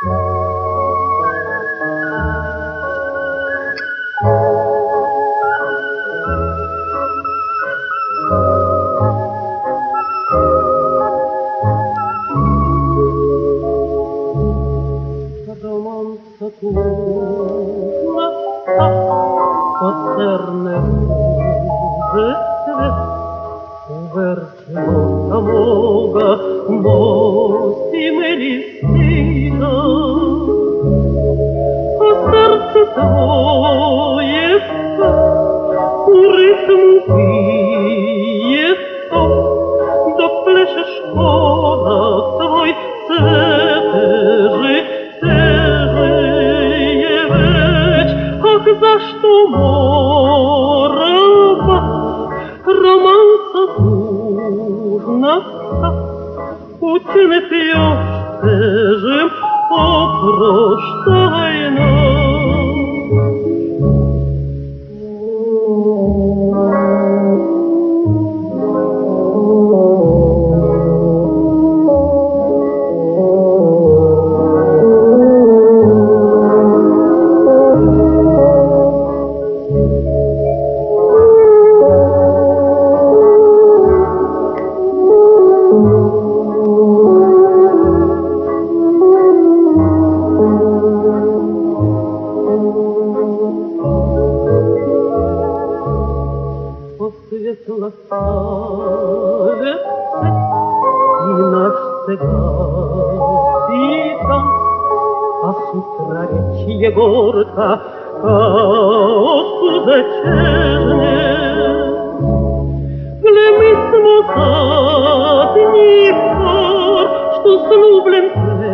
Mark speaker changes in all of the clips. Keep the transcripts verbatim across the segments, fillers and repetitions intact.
Speaker 1: Poterne róży cvet, uvergiosa moga, mosti Melisina. A serce twoje sta, u rytmu bije sto, dopleszesz korak twój, ceterzy, ceżyje weź. Ach, zaż to mora romansa dłużna sta, uczyny ty już teżym, oprosztaj nas. Посветла ставит и наш цыган, и там, а с утра речье горка, а откуда черне? Глемит назад Днепр, что злублен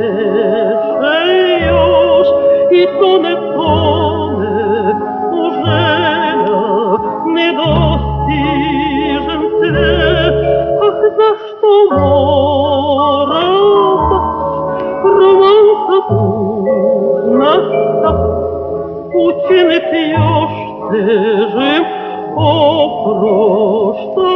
Speaker 1: плешеешь, и тоне, тоне, уже не достижен цвет. Ах, за что мора романса дурна ста, ученый пьешь, ты жив, о, просто